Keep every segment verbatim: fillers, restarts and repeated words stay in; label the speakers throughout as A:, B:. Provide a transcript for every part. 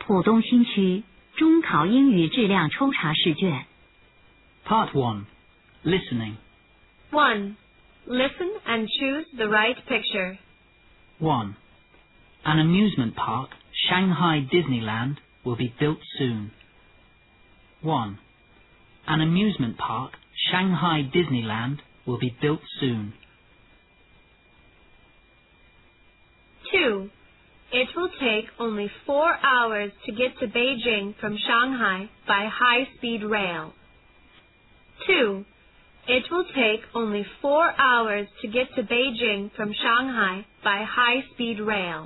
A: 浦东新区中考英语质量抽查试卷。
B: Part one. Listening.
C: one. Listen and choose the right picture.
B: one. An amusement park, Shanghai Disneyland, will be built soon. one. An amusement park, Shanghai Disneyland, will be built soon.
C: two. It will take only four hours to get to Beijing from Shanghai by high-speed rail. two. It will take only four hours to get to Beijing from Shanghai by high-speed rail.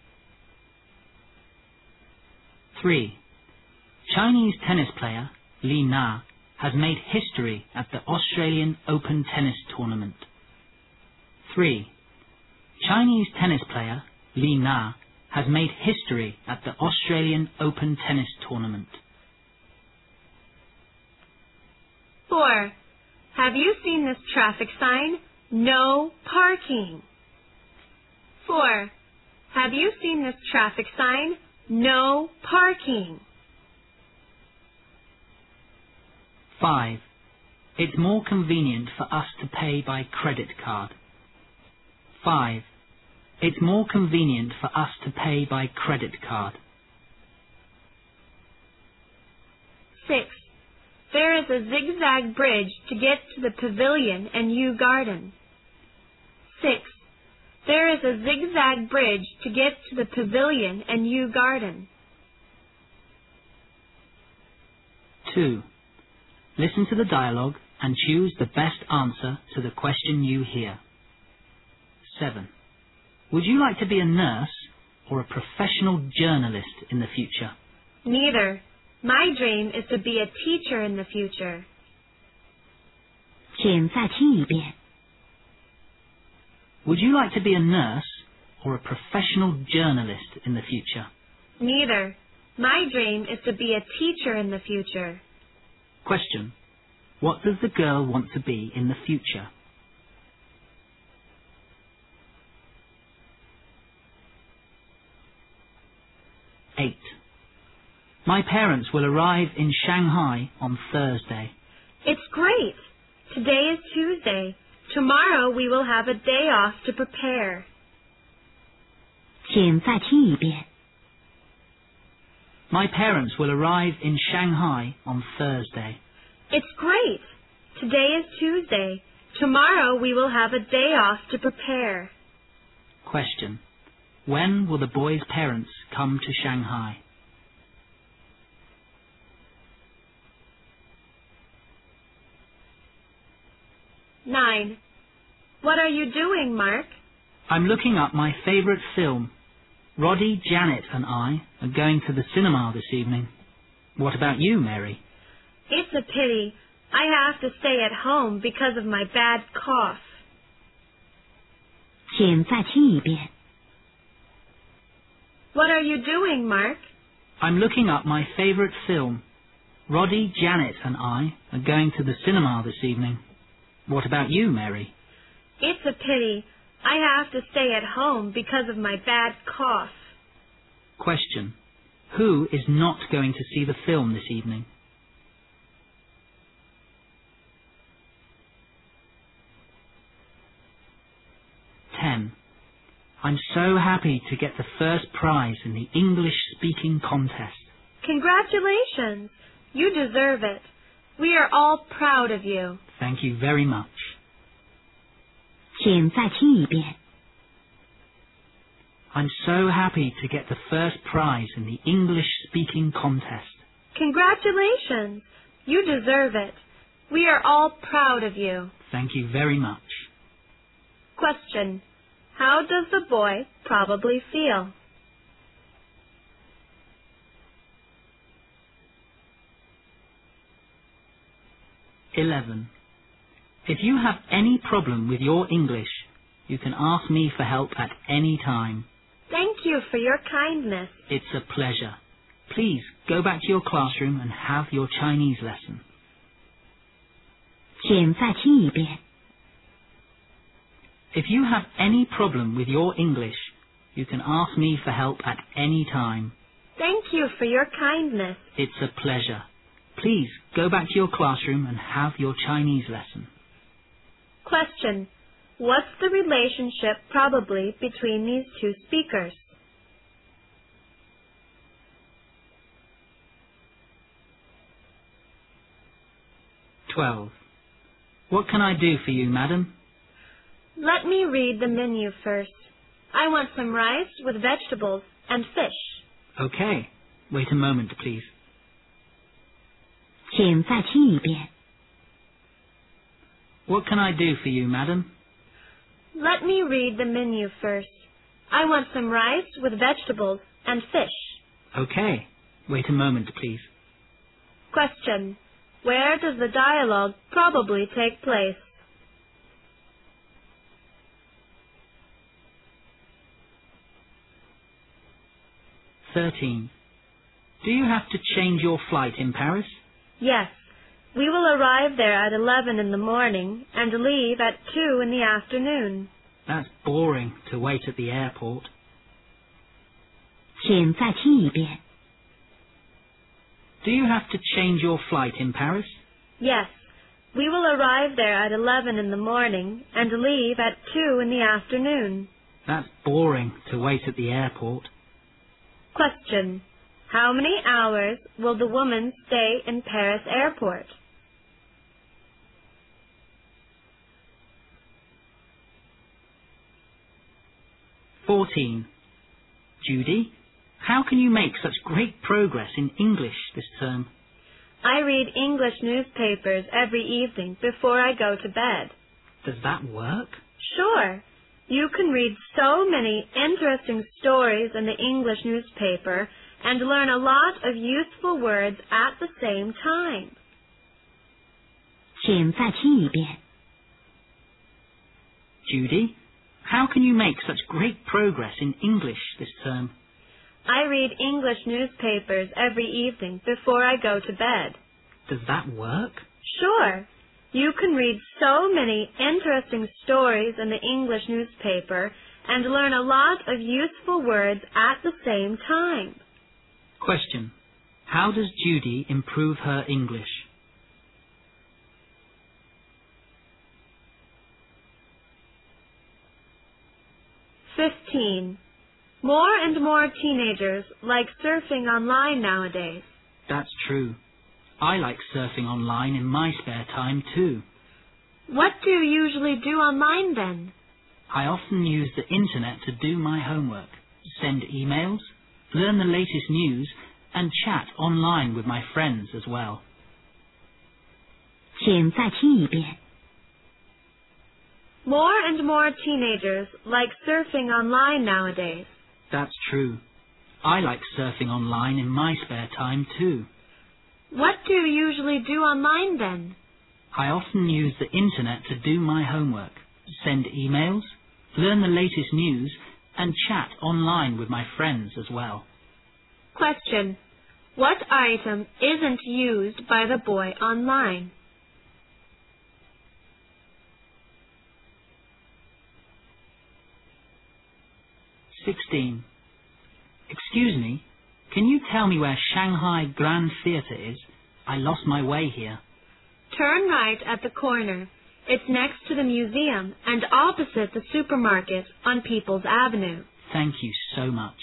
B: three. Chinese tennis player Li Na has made history at the Australian Open tennis tournament. three. Chinese tennis player Li Na has made history at the Australian Open tennis tournament.
C: four. Have you seen this traffic sign? No parking. four. Have you seen this traffic sign? No parking.
B: five. It's more convenient for us to pay by credit card. five. It's more convenient for us to pay by credit card.
C: six. There is a zigzag bridge to get to the pavilion and Yew Garden. six. There is a zigzag bridge to get to the pavilion and Yew Garden.
B: two. Listen to the dialogue and choose the best answer to the question you hear. seven. Would you like to be a nurse or a professional journalist in the future?
C: Neither. My dream is to be a teacher in the future.
A: 请再听一遍。
B: Would you like to be a nurse or a professional journalist in the future?
C: Neither. My dream is to be a teacher in the future.
B: Question. What does the girl want to be in the future? eight. My parents will arrive in Shanghai on Thursday.
C: It's great. Today is Tuesday. Tomorrow we will have a day off to prepare.
A: 请再听一遍。
B: My parents will arrive in Shanghai on Thursday.
C: It's great. Today is Tuesday. Tomorrow we will have a day off to prepare.
B: Question. When will the boy's parents come to Shanghai?
C: nine. What are you doing, Mark?
B: I'm looking up my favourite film. Roddy, Janet and I are going to the cinema this evening. What about you, Mary?
C: It's a pity. I have to stay at home because of my bad cough.
A: 请再听一遍。
C: What are you doing, Mark?
B: I'm looking up my favourite film. Roddy, Janet and I are going to the cinema this evening. What about you, Mary?
C: It's a pity. I have to stay at home because of my bad cough.
B: Question. Who is not going to see the film this evening? ten. I'm so happy to get the first prize in the English speaking contest.
C: Congratulations. You deserve it. We are all proud of you.
B: Thank you very much.
A: 请再听一遍。
B: I'm so happy to get the first prize in the English speaking contest.
C: Congratulations. You deserve it. We are all proud of you.
B: Thank you very much.
C: Question. How does the boy probably feel?
B: eleven. If you have any problem with your English, you can ask me for help at any time.
C: Thank you for your kindness.
B: It's a pleasure. Please go back to your classroom and have your Chinese lesson.
A: 请再听一遍。
B: If you have any problem with your English, you can ask me for help at any time.
C: Thank you for your kindness.
B: It's a pleasure. Please go back to your classroom and have your Chinese lesson.
C: Question. What's the relationship probably between these two speakers?
B: twelve. What can I do for you, madam?
C: Let me read the menu first. I want some rice with vegetables and fish.
B: Okay. Wait a moment, please.
A: 请再听一遍。
B: What can I do for you, madam?
C: Let me read the menu first. I want some rice with vegetables and fish.
B: Okay. Wait a moment, please.
C: Question. Where does the dialogue probably take place?
B: thirteen. Do you have to change your flight in Paris?
C: Yes. We will arrive there at eleven in the morning and leave at two in the afternoon.
B: That's boring to wait at the airport.
A: 请再听一遍。
B: Do you have to change your flight in Paris?
C: Yes. We will arrive there at eleven in the morning and leave at two in the afternoon.
B: That's boring to wait at the airport.
C: Question. How many hours will the woman stay in Paris airport?
B: fourteen. Judy, how can you make such great progress in English this term?
C: I read English newspapers every evening before I go to bed.
B: Does that work?
C: Sure. You can read so many interesting stories in the English newspaper and learn a lot of useful words at the same time.
A: 请再听一遍。
B: Judy, how can you make such great progress in English this term?
C: I read English newspapers every evening before I go to bed.
B: Does that work?
C: Sure. You can read so many interesting stories in the English newspaper and learn a lot of useful words at the same time.
B: Question. How does Judy improve her English?
C: fifteen. More and more teenagers like surfing online nowadays.
B: That's true. I like surfing online in my spare time too.
C: What do you usually do online then?
B: I often use the internet to do my homework, send emails, learn the latest news, and chat online with my friends as well.
A: 请再听一遍。
C: More and more teenagers like surfing online nowadays.
B: That's true. I like surfing online in my spare time too.
C: What do you usually do online then?
B: I often use the internet to do my homework, send emails, learn the latest news, and chat online with my friends as well.
C: Question. What item isn't used by the boy online?
B: sixteen. Excuse me, can you tell me where Shanghai Grand Theatre is? I lost my way here.
C: Turn right at the corner. It's next to the museum and opposite the supermarket on People's Avenue.
B: Thank you so much.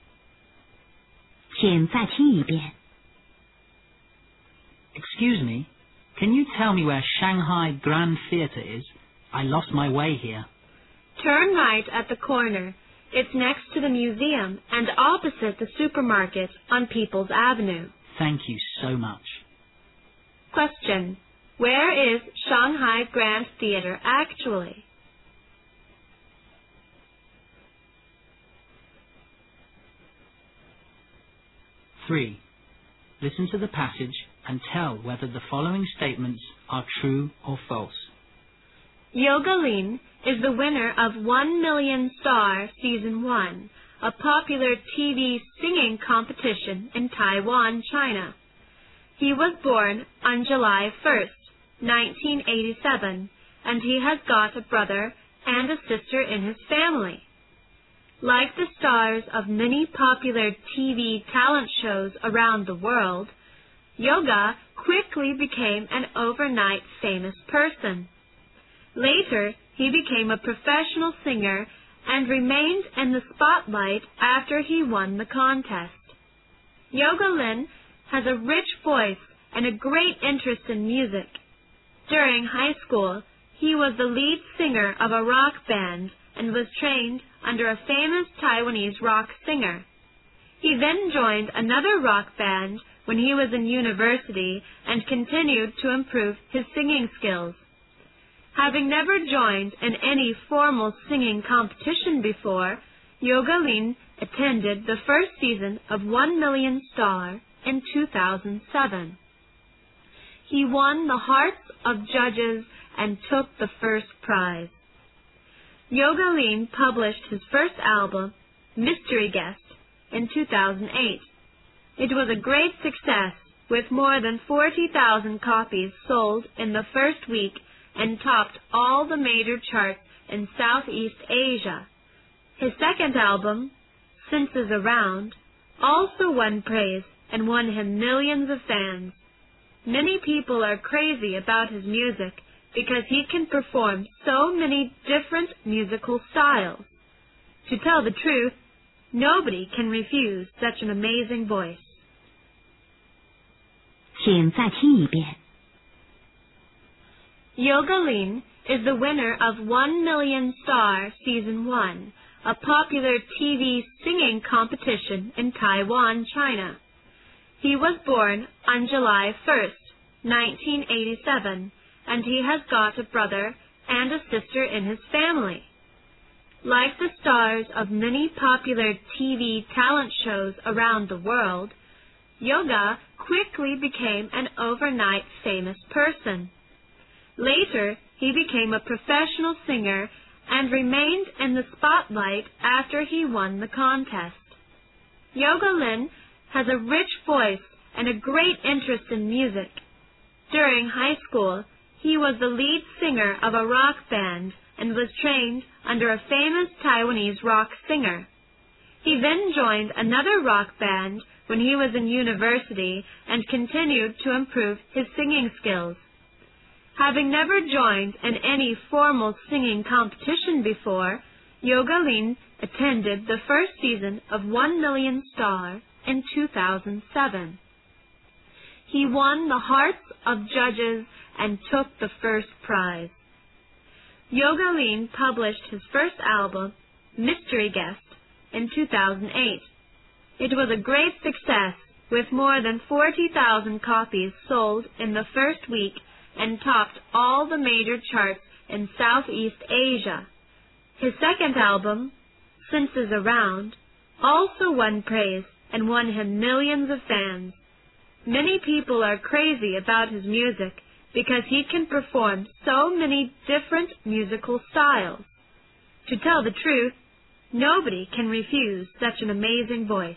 A: 请再听一遍。
B: Excuse me, can you tell me where Shanghai Grand Theatre is? I lost my way here.
C: Turn right at the corner. It's next to the museum and opposite the supermarket on People's Avenue.
B: Thank you so much.
C: Question. Where is Shanghai Grand Theatre actually?
B: three. Listen to the passage and tell whether the following statements are true or false.
C: Yoga Lin is the winner of One Million Star Season one, a popular T V singing competition in Taiwan, China. He was born on July first, nineteen eighty-seven, and he has got a brother and a sister in his family. Like the stars of many popular T V talent shows around the world, Yoga quickly became an overnight famous person. Later, he became a professional singer and remained in the spotlight after he won the contest. Yoga Lin has a rich voice and a great interest in music. During high school, he was the lead singer of a rock band and was trained under a famous Taiwanese rock singer. He then joined another rock band when he was in university and continued to improve his singing skills. Having never joined in any formal singing competition before, Yoga Lin attended the first season of One Million Star in two thousand seven. He won the hearts of judges and took the first prize. Yoga Lin published his first album, Mystery Guest, in two thousand eight. It was a great success, with more than forty thousand copies sold in the first week and topped all the major charts in Southeast Asia. His second album, Senses Around, also won praise and won him millions of fans. Many people are crazy about his music because he can perform so many different musical styles. To tell the truth, nobody can refuse such an amazing voice.
A: 请再听一遍。
C: Yoga Lin is the winner of One Million Star Season one, a popular T V singing competition in Taiwan, China. He was born on July first, nineteen eighty-seven, and he has got a brother and a sister in his family. Like the stars of many popular T V talent shows around the world, Yoga quickly became an overnight famous person. Later, he became a professional singer and remained in the spotlight after he won the contest. Yoga Lin has a rich voice and a great interest in music. During high school, he was the lead singer of a rock band and was trained under a famous Taiwanese rock singer. He then joined another rock band when he was in university and continued to improve his singing skills. Having never joined in any formal singing competition before, Yoga Lin attended the first season of One Million Star in two thousand seven. He won the hearts of judges and took the first prize. Yoga Lin published his first album, Mystery Guest, in two thousand eight. It was a great success, with more than forty thousand copies sold in the first week and topped all the major charts in Southeast Asia. His second album, Senses Around, also won praise and won him millions of fans. Many people are crazy about his music because he can perform so many different musical styles. To tell the truth, nobody can refuse such an amazing voice.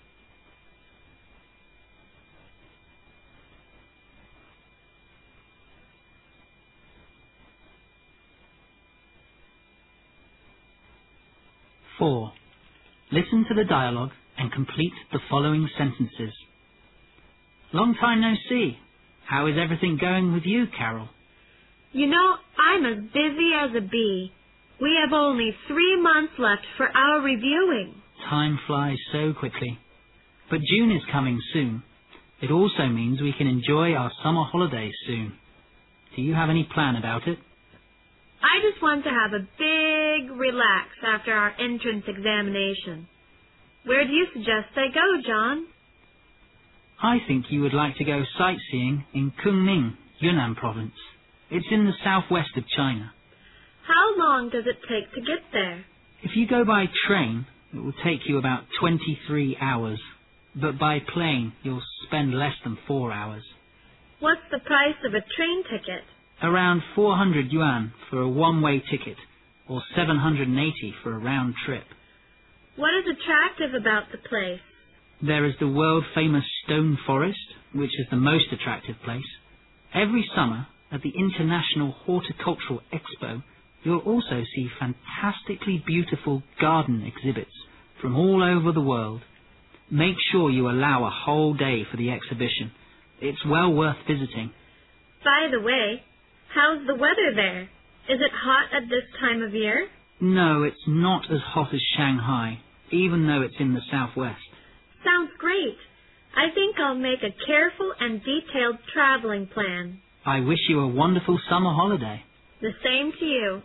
B: four. Listen to the dialogue and complete the following sentences. Long time no see. How is everything going with you, Carol?
C: You know, I'm as busy as a bee. We have only three months left for our reviewing.
B: Time flies so quickly. But June is coming soon. It also means we can enjoy our summer holidays soon. Do you have any plan about it?
C: I just want to have a big relax after our entrance examination. Where do you suggest I go, John?
B: I think you would like to go sightseeing in Kunming, Yunnan province. It's in the southwest of China.
C: How long does it take to get there?
B: If you go by train, it will take you about twenty-three hours. But by plane, you'll spend less than four hours.
C: What's the price of a train ticket?
B: Around four hundred yuan for a one-way ticket, or seven hundred eighty for a round trip.
C: What is attractive about the place?
B: There is the world-famous Stone Forest, which is the most attractive place. Every summer, at the International Horticultural Expo, You'll also see fantastically beautiful garden exhibits from all over the world. Make sure you allow a whole day for the exhibition. It's well worth visiting.
C: By the way, how's the weather there? Is it hot at this time of year?
B: No, it's not as hot as Shanghai, even though it's in the southwest.
C: Sounds great. I think I'll make a careful and detailed traveling plan.
B: I wish you a wonderful summer holiday.
C: The same to you.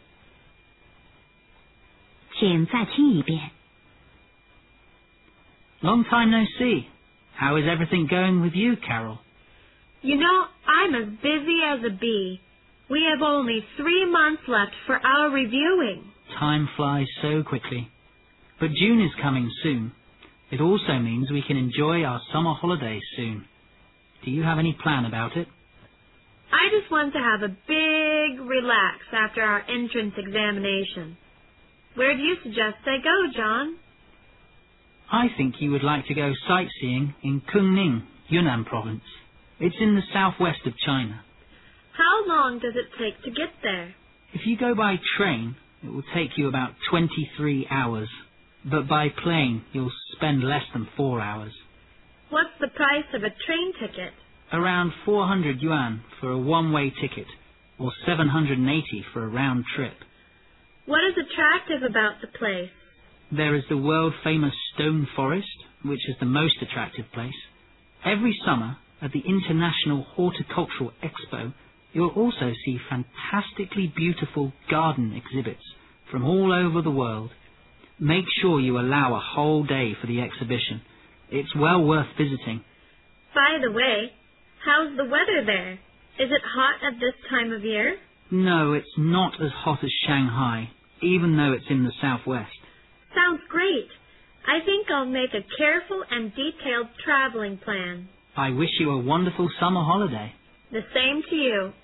A: 请再听一遍。
B: Long time no see. How is everything going with you, Carol?
C: You know, I'm as busy as a bee. We have only three months left for our reviewing.
B: Time flies so quickly. But June is coming soon. It also means we can enjoy our summer holidays soon. Do you have any plan about it?
C: I just want to have a big relax after our entrance examination. Where do you suggest I go, John?
B: I think you would like to go sightseeing in Kunming, Yunnan province. It's in the southwest of China.
C: How long does it take to get there?
B: If you go by train, it will take you about twenty-three hours. But by plane, you'll spend less than four hours.
C: What's the price of a train ticket?
B: Around four hundred yuan for a one-way ticket, or seven hundred eighty for a round trip.
C: What is attractive about the place?
B: There is the world-famous Stone Forest, which is the most attractive place. Every summer, at the International Horticultural Expo, you'll also see fantastically beautiful garden exhibits from all over the world. Make sure you allow a whole day for the exhibition. It's well worth visiting.
C: By the way, how's the weather there? Is it hot at this time of year?
B: No, it's not as hot as Shanghai, even though it's in the southwest.
C: Sounds great. I think I'll make a careful and detailed traveling plan.
B: I wish you a wonderful summer holiday.
C: The same to you.